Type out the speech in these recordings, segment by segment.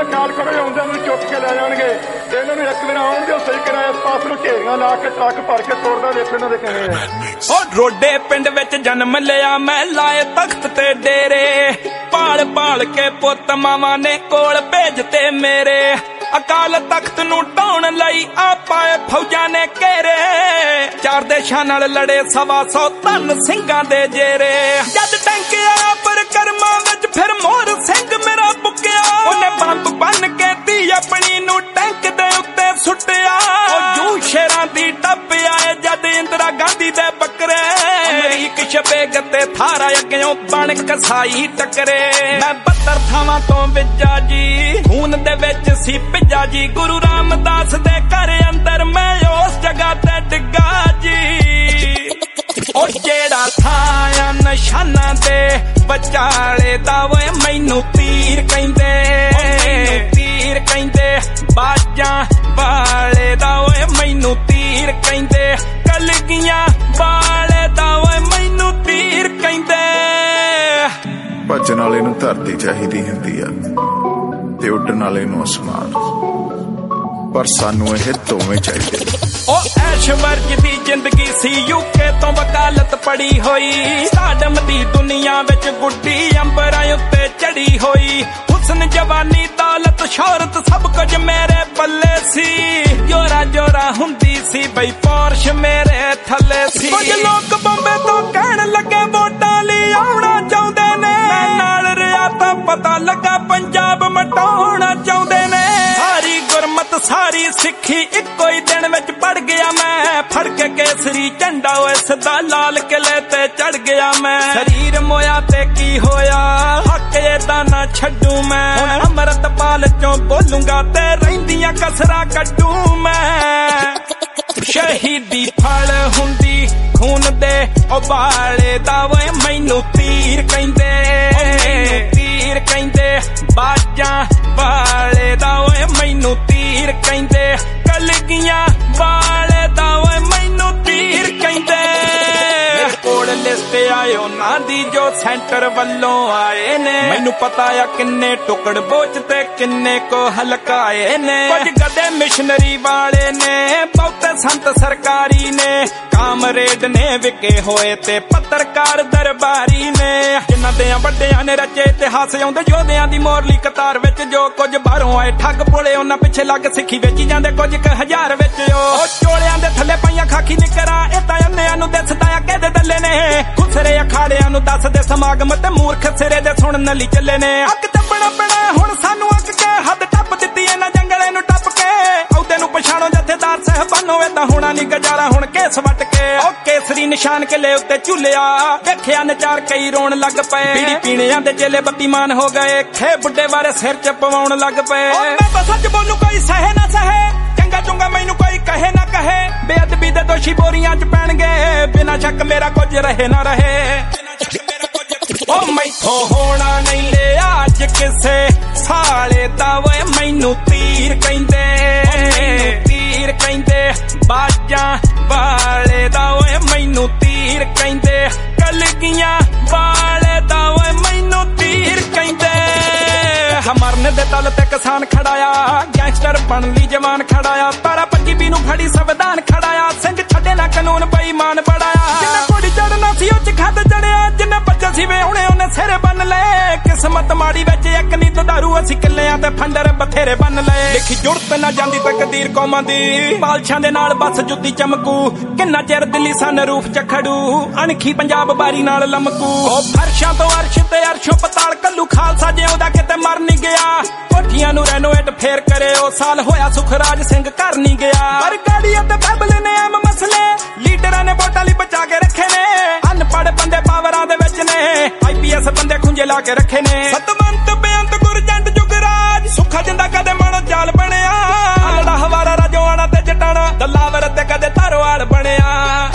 ਦਾ ਖਿਆਲ ਕਰੋ, ਆਉਂਦਿਆਂ ਨੂੰ ਚੁੱਕ ਕੇ ਲੈ ਜਾਣਗੇ ਤੇ ਇਹਨਾਂ ਨੂੰ ਇੱਕ ਦਿਨ ਆਉਣ ਦਿਓ ਸਹੀ ਕਰਾਇਆ, ਇਸ ਪਾਸ ਨੂੰ ਢੇਰੀਆਂ ਲਾ ਕੇ ਟਰੱਕ ਭਰ ਕੇ ਤੋੜਦਾ ਵੇਖੋ ਇਹਨਾਂ ਦੇ ਕਿਵੇਂ ਆ। ਉਹ ਰੋਡੇ ਪਿੰਡ ਵਿੱਚ ਜਨਮ ਲਿਆ ਮੈਂ, ਲਾਏ ਤਖਤ ਤੇ ਡੇਰੇ, ਪਾਲ ਪਾਲ ਕੇ ਪੁੱਤ ਮਾਵਾਂ ਨੇ ਕੋਲ ਭੇਜਤੇ ਮੇਰੇ। ਅਕਾਲ ਤਖਤ ਨੂੰ ਢਾਉਣ ਲਈ ਆ ਪਾਏ ਫੌਜਾਂ ਨੇ ਘੇਰੇ, ਚਾਰ ਦੇਸ਼ਾਂ ਨਾਲ ਲੜੇ 125 ਧਨ ਸਿੰਘਾਂ ਦੇ ਜੇਰੇ। ਜਦ ਟੰਕਿਆ ਪਰਕਰਮਾਂ ਵਿੱਚ ਫਿਰ ਮੋਹਰ ਸਿੰਘ ਮੇਰਾ ਬੁੱਕਿਆ, ਉਹਨੇ ਬੰਬ ਬੰਨ ਕੇ ਧੀ ਆਪਣੀ ਨੂੰ ਟੈਂਕ ਦੇ ਉੱਤੇ ਸੁੱਟਿਆ। ਉਹ ਜੂ ਸ਼ੇਰਾਂ ਦੀ ਟੱਪ ਆਏ ਜਦ ਇੰਦਰਾ ਗਾਂਧੀ ਦੇ ਬੱਕਰੇ, ਅਮਰੀਕ ਸ਼ਬੇਗ ਤੇ ਥਾਰਾ ਅੱਗਿਓਂ ਬਣ ਕਸਾਈ ਟੱਕਰੇ। ਮੈਂ 72 ਥਾਵਾਂ ਤੋਂ ਵਿੱਜਾ ਜੀ, ਖੂਨ ਦੇ ਵਿੱਚ ਸੀ ਭਿੱਜਾ ਜੀ, ਗੁਰੂ ਰਾਮਦਾਸ ਦੇ ਘਰ ਅੰਦਰ ਮੈਂ ਉਸ ਜਗ੍ਹਾ ਤੇ ਡਿੱਗਾ ਜੀ। ਉਹ ਜਿਹੜਾ ਥਾਂ ਆ ਨਿਸ਼ਾਨਾ ਦੇ ਵਿਚਾਲੇ ਦਾ ਓਏ ਮੈਨੂੰ ਤੀਰ ਕਹਿੰਦੇ, ਤੀਰ ਕਹਿੰਦੇ, ਬਾਜਾਂ ਵਾਲੇ ਦਾ ਓਏ ਮੈਨੂੰ ਤੀਰ ਕਹਿੰਦੇ, ਕਲਗੀਆਂ ਵਾਲੇ ਦਾ ਓਏ ਮੈਨੂੰ ਤੀਰ ਕਹਿੰਦੇ। ਭੱਜਣ ਵਾਲੇ ਨੂੰ ਧਰਤੀ ਚਾਹੀਦੀ ਹੁੰਦੀ ਆ ਤੇ ਉੱਡਣ ਵਾਲੇ ਨੂੰ ਅਸਮਾਨ, ਪਰ ਸਾਨੂੰ ਇਹ ਦੋਵੇਂ ਚਾਹੀਦੇ। ਉਹ ਐਸ਼ਵਰਜ ਦੀ ਜ਼ਿੰਦਗੀ ਸੀ, ਯੂਕੇ ਤੋਂ ਵਕਾਲਤ ਪੜੀ ਹੋਈ, ਸਾਡਮ ਦੀ ਦੁਨੀਆ ਵਿੱਚ ਗੁੱਡੀ ਅੰਬਰਾਂ ਉੱਤੇ ਚੜੀ ਹੋਈ। ਹੁਸਨ ਜਵਾਨੀ ਦੌਲਤ ਸ਼ੌਹਰਤ ਸਭ ਕੁਝ ਮੇਰੇ ਪੱਲੇ ਸੀ, ਜੋਰਾ ਜੋਰਾ ਹੁੰਦੀ ਸੀ ਬਈ ਪੋਰਸ਼ ਮੇਰੇ ਥੱਲੇ ਸੀ। ਕੁਝ ਲੋਕ ਬੰਬੇ ਤੋਂ ਕਹਿਣ ਲੱਗੇ ਵੋਟਾਂ ਲਈ ਆਉਣਾ ਚਾਹੁੰਦੇ ਨੇ, ਮੈਂ ਨਾਲ ਰਿਹਾ ਤਾਂ ਪਤਾ ਲੱਗਾ ਪੰਜਾਬ ਮਟਾਉਣਾ ਚਾਹੁੰਦੇ ਨੇ। ਸਾਰੀ ਗੁਰਮਤ ਸਾਰੀ ਸਿੱਖੀ ਇੱਕੋ ਹੀ ਦਿਨ ਵਿੱਚ ਪੜ ਗਿਆ ਮੈਂ, ਫੜ ਕੇ ਕੇਸਰੀ ਝੰਡਾ ਓਏ ਸਦਾ ਲਾਲ ਕਿਲੇ ਤੇ ਚੜ ਗਿਆ ਮੈਂ। ਸਰੀਰ ਮੋਇਆ ਤੇ ਕੀ ਹੋਇਆ, ਹੱਕ ਏਦਾਂ ਨਾ ਛੱਡੂ ਮੈਂ, ਹੁਣ ਅੰਮ੍ਰਿਤਪਾਲ ਚੋਂ ਬੋਲੂੰਗਾ ਤੇ ਰਹਿੰਦੀਆਂ ਕਸਰਾਂ ਕੱਢੂ ਮੈਂ। ਸ਼ਹੀਦੀ ਫਲ ਹੁੰਦੀ ਖੂਨ ਦੇ ਉਬਾਲੇ ਦਾ ਓਏ ਮੈਨੂੰ ਤੀਰ ਕਹਿੰਦੇ, ਤੀਰ ਕਹਿੰਦੇ, ਬਾਜਾਂ ਵਾਲੇ ਦਾ ਓਏ ਮੈਨੂੰ ਤੀਰ ਕਹਿੰਦੇ, ਕਲਗੀਆਂ ਵਾਲੇ ਦਾ ਓਏ ਮੈਨੂੰ ਤੀਰ ਕਹਿੰਦੇ। ਕੋਲ ਲਿਸਟ ਆਏ ਉਹਨਾਂ ਦੀ ਜੋ ਸੈਂਟਰ ਵੱਲੋਂ ਆਏ ਨੇ, ਮੈਨੂੰ ਪਤਾ ਆ ਕਿੰਨੇ ਟੁਕੜ ਬੋਝ ਤੇ ਕਿੰਨੇ ਕੋ ਹਲਕਾਏ ਨੇ। ਕੁਝ ਗਦੇ ਮਿਸ਼ਨਰੀ ਵਾਲੇ ਨੇ, ਬਹੁਤੇ ਸੰਤ ਸਰਕਾਰੀ ਨੇ, ਕਾਮਰੇਡ ਨੇ ਵਿਕੇ ਹੋਏ ਤੇ ਪੱਤਰਕਾਰ ਦਰਬਾਰੀ ਨੇ। ਜਿਨ੍ਹਾਂ ਦੇ ਵੱਡਿਆਂ ਨੇ ਰਚੇ ਇਤਿਹਾਸ ਆਉਂਦੇ ਯੋਧਿਆਂ ਦੀ ਮੋਰਲੀ ਕਤਾਰ ਵਿੱਚ, ਜੋ ਕੁਝ ਬਾਹਰੋਂ ਆਏ ਠੱਗ ਪੁਲੇ ਉਹਨਾਂ ਪਿੱਛੇ ਲੱਗ ਸਿੱਖੀ ਵੇਚੀ ਜਾਂਦੇ ਕੁਝ ਕੁ ਹਜ਼ਾਰ ਵਿੱਚ। ਉਹ ਚੋਲਿਆਂ ਦੇ ਥੱਲੇ ਪਾਈਆਂ ਖਾਕੀ ਨਿਕਰਾਂ, ਇਹ ਤਾਂ ਅੰਨਿਆਂ ਨੂੰ ਦਿਸਦਾ ਆ ਕਿਹਦੇ ਦੱਲੇ ਨੇ, ਖੁਸਰੇ ਅਖਾੜਿਆਂ ਨੂੰ ਦੱਸਦੇ ਸਮਾਗਮ ਤੇ ਮੂਰਖ ਸਿਰੇ ਦੇ ਸੁਣਨ ਲਈ ਚੱਲੇ ਨੇ। ਅੱਗ ਟੱਪਣਾ ਪੈਣਾ ਹੁਣ ਸਾਨੂੰ, ਅੱਗ ਕੇ ਹੱਦ ਟੱਪ ਦਿੱਤੀ ਇਹਨਾਂ ਜੰਗਲੇ ਨੂੰ ਟੱਪ ਕੇ, ਅਹੁਦੇ ਨੂੰ ਪਛਾਣੋ ਜਥੇਦਾਰ ਸਾਹਿਬਾਨੋ, ਏਦਾਂ ਹੋਣਾ ਨੀ ਗੁਜ਼ਾਰਾ ਹੁਣ ਕੇਸ ਵੱਟ ਕੇ। ਉਹ ਕੇਸਰੀ ਨਿਸ਼ਾਨ ਕਿਲੇ ਉੱਤੇ ਝੁੱਲਿਆ, ਵੇਖਿਆ ਨਚਾਰ ਕਈ ਰੋਣ ਲੱਗ ਪਏ, ਬੀੜੀ ਪੀਣਿਆਂ ਦੇ ਚੇਲੇ ਬੱਤੀਮਾਨ ਹੋ ਗਏ, ਖੇ ਬੁੱਢੇ ਬਾਰੇ ਸਿਰ ਚ ਪਵਾਉਣ ਲੱਗ ਪਏ। ਮੈਂ ਤਾਂ ਸੱਚ ਬੋਲੂ ਕੋਈ ਸਹੇ ਨਾ ਸਹੇ, ਚੰਗਾ ਚੁੰਗਾ ਮੈਨੂੰ ਕੋਈ ਕਹੇ ਨਾ ਕਹੇ, ਬੇਅਦਬੀ ਦੇ ਦੋਸ਼ੀ ਬੋਰੀਆਂ ਚ ਪੈਣਗੇ, ਬਿਨਾਂ ਸ਼ੱਕ ਮੇਰਾ ਕੁਝ ਰਹੇ ਨਾ ਰਹੇ। ਉਹ ਮੈਥੋਂ ਹੋਣਾ ਨਹੀਂ ਲਿਆ ਅੱਜ ਕਿਸੇ ਸਾਲੇ ਦਾ ਓਏ ਮੈਨੂੰ ਤੀਰ ਕਹਿੰਦੇ, ਤੀਰ ਕਹਿੰਦੇ, ਬਾਜਾਂ ਵਾਲੇ ਦਾ ਓਏ ਮੈਨੂੰ ਤੀਰ ਕਹਿੰਦੇ, ਕਲਗੀਆਂ ਵਾਲੇ ਦਾ ਓਏ ਮੈਨੂੰ ਤੀਰ ਕਹਿੰਦੇ। ਮਰਨ ਦੇ ਤਲ ਤੇ ਕਿਸਾਨ ਖੜਾਇਆ, ਗੈਂਗਸਟਰ ਬਣ ਲਈ ਜਵਾਨ ਖੜਾਇਆ, ਤਾਰਾ ਪੰਜੀਬੀ ਨੂੰ ਫੜੀ ਸੰਵਿਧਾਨ ਖੜਾਇਆ, ਸਿੰਘ ਛੱਡੇ ਨਾ ਕਾਨੂੰਨ ਬੇਈਮਾਨ ਬੜਾਇਆ। ਜਿੰਨੇ ਘੋੜੀ ਚੜਨਾ ਸੀ ਉਹ ਚ ਖੱਦ ਚੜਿਆ, ਜਿੰਨੇ ਬੱਚੇ ਸੀ ਵੇ ਹੁਣੇ ਉਹਨੇ ਸਿਰੇ ਬੰਨ ਲਏ। ਕਿਸਮਤ ਮਾੜੀ ਵਿੱਚ ਇੱਕ ਨੀ ਦੁਧਾਰੂ, ਅਸੀਂ ਕਿੱਲਿਆਂ ਤੇ ਫੰਡਰ ਬਥੇਰੇ ਬੰਨ ਲਏ। ਲਿਖੀ ਜੁੜਤ ਨਾ ਜਾਂਦੀ ਤਕਦੀਰ ਕੌਮਾਂ ਦੀ, ਪਾਲਸ਼ਾਂ ਦੇ ਨਾਲ ਬਸ ਜੁੱਤੀ ਚਮਕੂ, ਕਿੰਨਾ ਚਿਰ ਦਿੱਲੀ ਸਨ ਰੂਫ ਚ ਖੜੂ, ਅਣਖੀ ਪੰਜਾਬ ਬਾਰੀ ਨਾਲ ਲਮਕੂ। ਉਹ ਫਰਸ਼ਾਂ ਤੋਂ ਅਰਸ਼ ਤੇ ਅਰਸ਼ੋਂ ਪਤਾਲ ਕੱਲੂ ਖਾਲਸਾ ਜਿਉਂਦਾ ਕਿਤੇ ਮਰ ਨੀ ਗਿਆ, ਕੋਠੀਆਂ ਨੂੰ ਰੈਨੋਵੇਟ ਫੇਰ ਕਰੇ ਉਹ ਸਾਲ ਹੋਇਆ, ਸੁਖਰਾਜ ਸਿੰਘ ਘਰ ਨੀ ਗਿਆ। ਪਰ ਗਾੜੀ ਅਤੇ ਬੈਬਲ ਨੇ ਆਮ ਮਸਲੇ, ਲੀਡਰਾਂ ਨੇ ਵੋਟਾਂ ਲਈ ਬਚਾ ਕੇ ਰੱਖੇ ਨੇ, ਅਨਪੜ੍ਹ ਬੰਦੇ ਪਾਵਰਾਂ ਦੇ ਵਿੱਚ ਨੇ, IPS ਬੰਦੇ ਖੁੰਝੇ ਲਾ ਕੇ ਰੱਖੇ ਨੇ। ਸਤਵੰਤ ਬੇਅੰਤ ਗੁਰਜੰਟ ਜੁਗਰਾਜ, ਸੁੱਖਾ ਜਿੰਦਾ ਕਦੇ ਮਣ ਜਾਲ ਬਣਿਆ, ਅਲੜਾ ਹਵਾਰਾ ਰਾਜੋਆਣਾ ਤੇ ਜਟਾਣਾ, ਦਲਾਵਰ ਤੇ ਕਦੇ ਧਾਰੋਵਾਲ ਬਣਿਆ।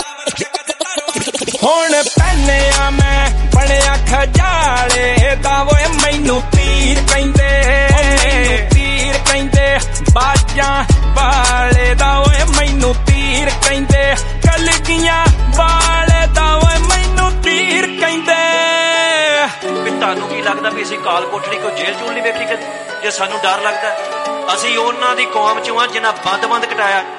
ਹੁਣ ਪੈਨਿਆ ਮੈਂ ਬਣਿਆ ਖਜਾਲੇ ਦਾ ਓਏ ਮੈਨੂੰ ਤੀਰ ਕਹਿੰਦੇ, ਤੀਰ ਕਹਿੰਦੇ, ਬਾਜਾਂ ਵਾਲੇ ਦਾ ਓਏ ਮੈਨੂੰ ਤੀਰ ਕਹਿੰਦੇ, ਕਲਗੀਆਂ ਵਾਲੇ ਦਾ ਓਏ ਮੈਨੂੰ ਤੀਰ ਕਹਿੰਦੇ। ਵੀ ਤੁਹਾਨੂੰ ਕੀ ਲੱਗਦਾ ਵੀ ਅਸੀਂ ਕਾਲ ਕੋਠੜੀ ਕੋਈ ਜੇਲ੍ਹ ਚੂਲ ਨਹੀਂ ਵੇਖੀ ਕਦੇ? ਜੇ ਸਾਨੂੰ ਡਰ ਲੱਗਦਾ। ਅਸੀਂ ਉਹਨਾਂ ਦੀ ਕੌਮ ਚੋਂ ਆ ਜਿਨ੍ਹਾਂ ਬੰਦ ਕਟਾਇਆ।